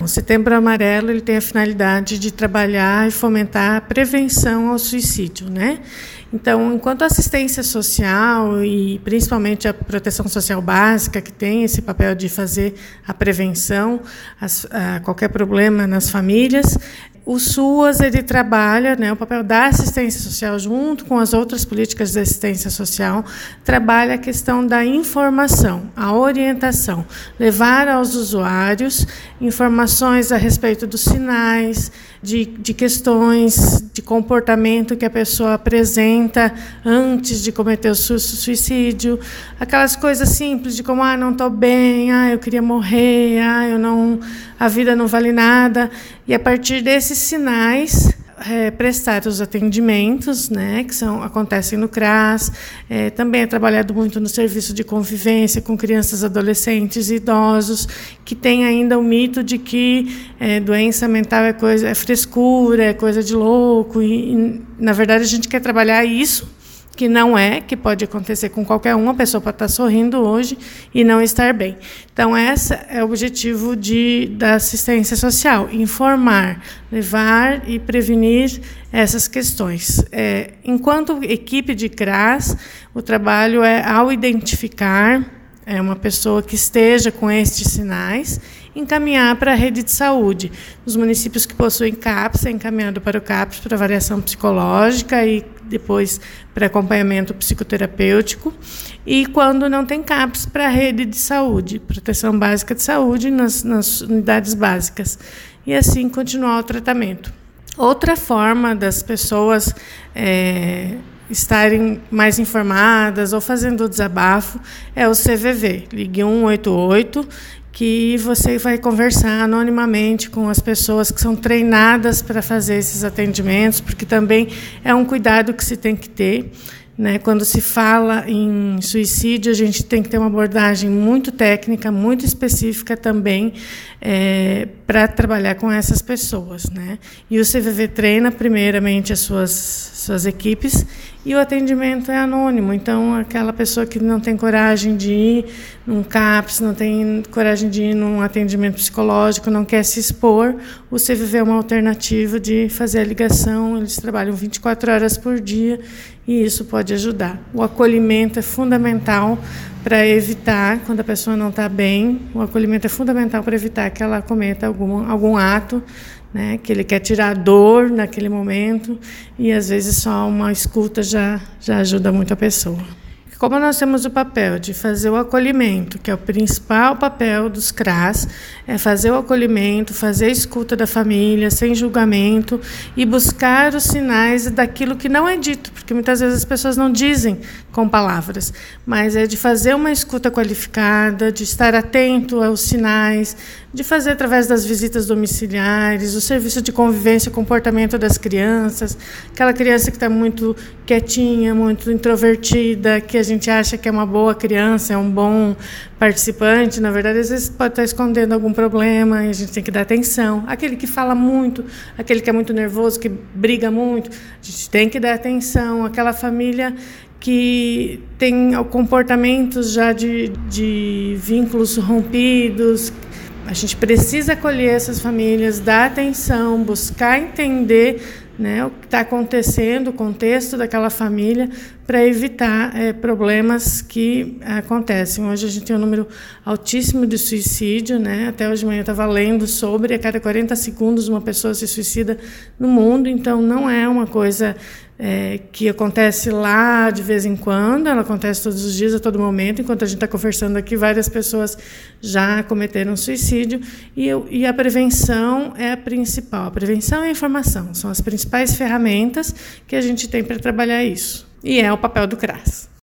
O Setembro Amarelo ele tem a finalidade de trabalhar e fomentar a prevenção ao suicídio, né? Então, enquanto a assistência social e principalmente a proteção social básica, que tem esse papel de fazer a prevenção a qualquer problema nas famílias, o SUAS ele trabalha, né, o papel da assistência social junto com as outras políticas de assistência social, trabalha a questão da informação, a orientação, levar aos usuários informações a respeito dos sinais, de questões de comportamento que a pessoa apresenta antes de cometer o suicídio, aquelas coisas simples de como, não estou bem, eu queria morrer, a vida não vale nada, e a partir desses sinais prestar os atendimentos, né, que acontecem no CRAS. Também é trabalhado muito no serviço de convivência com crianças, adolescentes e idosos, que tem ainda o mito de que doença mental é frescura, é coisa de louco, e na verdade a gente quer trabalhar isso, que não que pode acontecer com qualquer um, a pessoa pode estar sorrindo hoje e não estar bem. Então, esse é o objetivo da assistência social, informar, levar e prevenir essas questões. Enquanto equipe de CRAS, o trabalho ao identificar uma pessoa que esteja com estes sinais, encaminhar para a rede de saúde. Os municípios que possuem CAPS, é encaminhado para o CAPS para avaliação psicológica e depois para acompanhamento psicoterapêutico. E quando não tem CAPS, para a rede de saúde, proteção básica de saúde nas unidades básicas. E assim continuar o tratamento. Outra forma das pessoas estarem mais informadas ou fazendo o desabafo é o CVV. Ligue 188, que você vai conversar anonimamente com as pessoas que são treinadas para fazer esses atendimentos, porque também é um cuidado que se tem que ter, né? Quando se fala em suicídio, a gente tem que ter uma abordagem muito técnica, muito específica também, para trabalhar com essas pessoas, né? E o CVV treina primeiramente as suas equipes, e o atendimento é anônimo. Então, aquela pessoa que não tem coragem de ir num CAPS, não tem coragem de ir num atendimento psicológico, não quer se expor, o CVV é uma alternativa de fazer a ligação. Eles trabalham 24 horas por dia e isso pode ajudar. O acolhimento é fundamental para evitar, quando a pessoa não está bem, o acolhimento é fundamental para evitar que ela cometa algum ato, né, que ele quer tirar a dor naquele momento, e às vezes só uma escuta já ajuda muito a pessoa. Como nós temos o papel de fazer o acolhimento, que é o principal papel dos CRAS, é fazer o acolhimento, fazer a escuta da família, sem julgamento, e buscar os sinais daquilo que não é dito, porque muitas vezes as pessoas não dizem com palavras, mas é de fazer uma escuta qualificada, de estar atento aos sinais, de fazer através das visitas domiciliares, o serviço de convivência e comportamento das crianças, aquela criança que está muito quietinha, muito introvertida, que a gente acha que é uma boa criança, é um bom participante, na verdade, às vezes pode estar escondendo algum problema e a gente tem que dar atenção. Aquele que fala muito, aquele que é muito nervoso, que briga muito, a gente tem que dar atenção. Aquela família que tem comportamentos já de vínculos rompidos, a gente precisa acolher essas famílias, dar atenção, buscar entender, né, o que está acontecendo, o contexto daquela família, para evitar problemas que acontecem. Hoje a gente tem um número altíssimo de suicídio, né? Até hoje de manhã eu estava lendo sobre, a cada 40 segundos uma pessoa se suicida no mundo, então não é uma coisa que acontece lá de vez em quando, ela acontece todos os dias, a todo momento. Enquanto a gente está conversando aqui, várias pessoas já cometeram suicídio, e a prevenção é a principal. A prevenção e a informação são as principais ferramentas que a gente tem para trabalhar isso. E é o papel do CRAS.